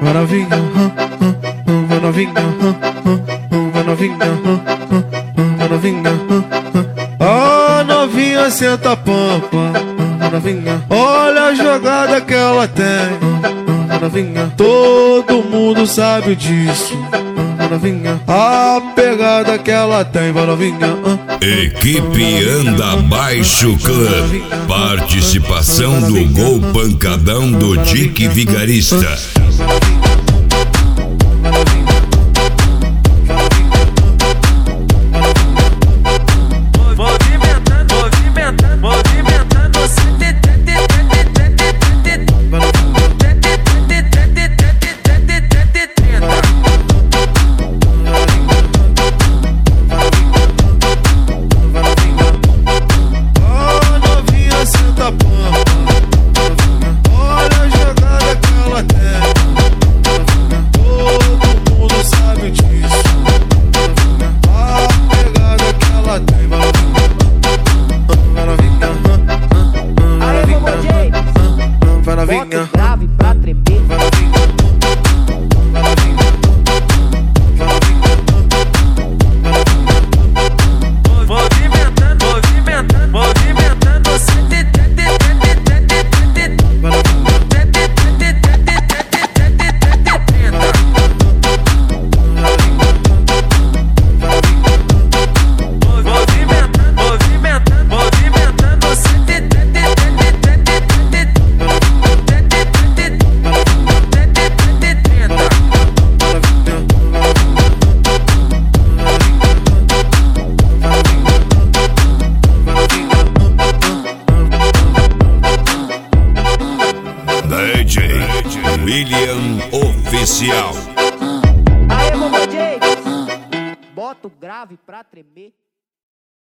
vai novinha, vai novinha, vai novinha, vai novinha. A novinha senta a pampa, vai novinha. Olha a jogada que ela tem, vai novinha. Todo mundo sabe disso, vai novinha. A pegada que ela tem, vai novinha. Equipe Anda Baixo Club. Participação do Gol Pancadão do Dick Vigarista. Bota o grave pra tremer. Movimentando, movimentando, movimentando. DJ William Oficial. Aê, Momo J, bota o grave pra tremer.